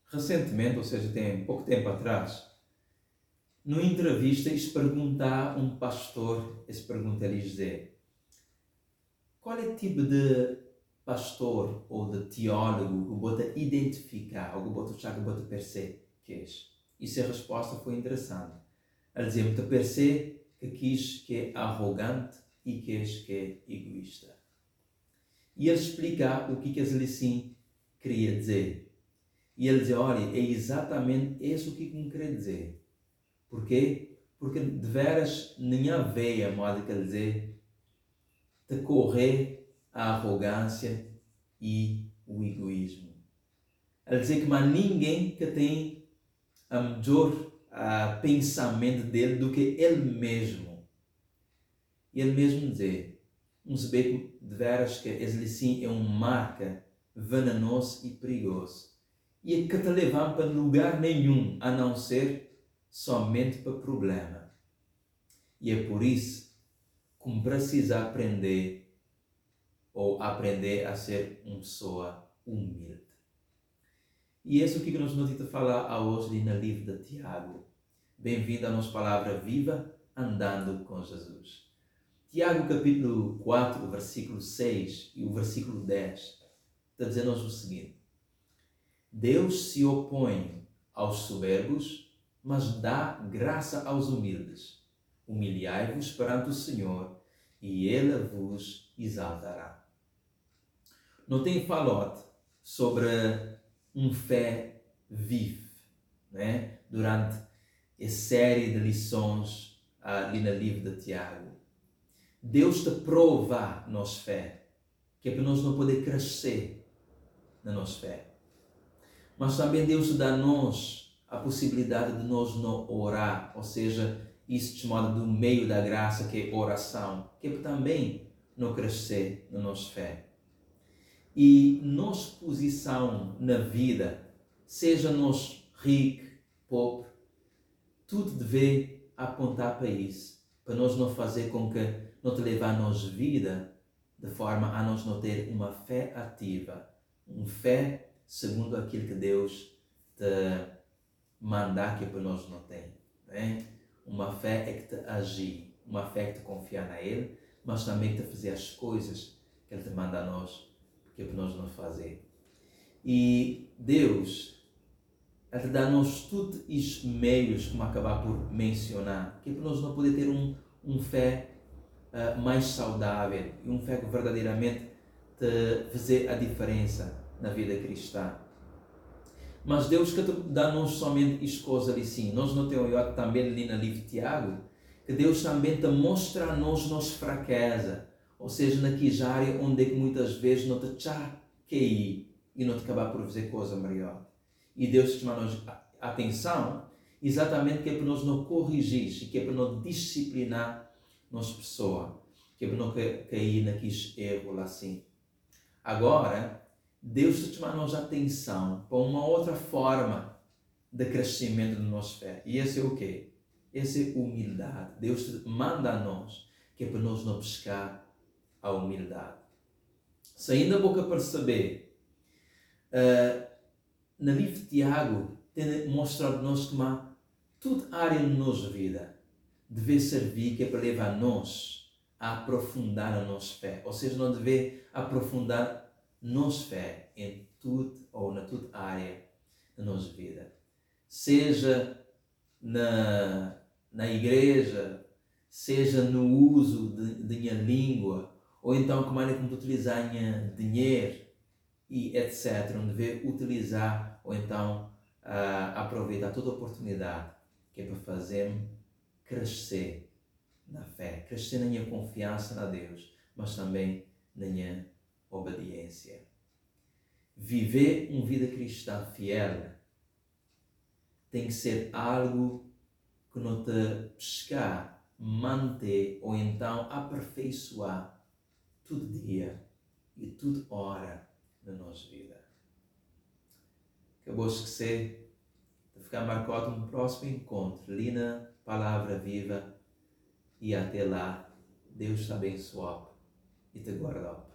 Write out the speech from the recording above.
recentemente, ou seja, tem pouco tempo atrás, numa entrevista, eles perguntar a um pastor, essa pergunta lhe dizer: qual é o tipo de pastor ou de teólogo que você identificar, ou que você achar que você percebe que é? E a resposta foi interessante. Ele dizia: muito percebe que é arrogante e que é egoísta. E ele explica o que ele sim queria dizer. E ele dizia: olha, é exatamente isso que me queria dizer. Por quê? Porque de veras nem haveia, modo que ele dizer, de correr a arrogância e o egoísmo. Ele dizia que não há ninguém que tem a melhor pensamento dele do que ele mesmo. E ele mesmo dizia: um saber de veras que ele sim é uma marca venenoso e perigoso. E que te leva para lugar nenhum, a não ser somente para problema. E é por isso que precisa aprender a ser uma pessoa humilde. E isso é o que nós vamos falar hoje no livro de Tiago. Bem-vindo à nossa palavra viva, andando com Jesus. Tiago capítulo 4, versículo 6 e o versículo 10 está dizendo-nos o seguinte: Deus se opõe aos soberbos, mas dá graça aos humildes. Humilhai-vos perante o Senhor, e Ele vos exaltará. Não tem falado sobre fé viva, né? Durante a série de lições ali no livro de Tiago. Deus te prova a nossa fé, que é para nós não poder crescer na nossa fé. Mas também Deus dá-nos a possibilidade de nós não orar, ou seja, isso chamado do meio da graça, que é oração, que é para também não crescer na nossa fé. E nossa posição na vida, seja nós rico, pobre, tudo deve apontar para isso, para nós não fazer com que não te levar a nossa vida de forma a nós não ter uma fé ativa, uma fé segundo aquilo que Deus te mandar que para nós não tem. Né? Uma fé é que te agir, uma fé é que te confiar na Ele, mas também que te fazer as coisas que Ele te manda a nós, que é para nós não fazer. E Deus, Ele dá-nos todos os meios, como acabar por mencionar, que é para nós não poder ter fé mais saudável e fé que verdadeiramente te fazer a diferença na vida cristã. Mas Deus que dá-nos somente as coisas ali sim. Nós não temos também ali no livro de Tiago, que Deus também te mostra a nós nossa fraqueza, ou seja, naquela área onde é que muitas vezes não te cair e não te acabar por fazer coisa melhor. E Deus chama-nos a atenção exatamente que é para nós não corrigir, que é para não disciplinar nossa pessoa, que é para não cair naqueles erros assim. Agora, Deus te chama-nos a atenção para uma outra forma de crescimento da nossa fé. E esse é o quê? Esse é humildade. Deus te manda a nós, que é para nós não buscar a humildade. Se ainda vou perceber, no livro de Tiago, tem mostrado-nos que toda área da nossa vida deve servir que é para levar nós a aprofundar a nossa fé. Ou seja, não deve aprofundar nossa fé em tudo ou na toda área da nossa vida. Seja na igreja, seja no uso de minha língua, ou então como é que utilizar minha dinheiro e etc. Não deve utilizar ou então aproveitar toda a oportunidade que é para fazer crescer na fé, crescer na minha confiança na Deus, mas também na minha obediência. Viver uma vida cristã fiel tem que ser algo que não te buscar, manter ou então aperfeiçoar todo dia e toda hora na nossa vida. Que eu vou esquecer de ficar marcado no próximo encontro ali na Palavra Viva, e até lá Deus te abençoe e te guarde.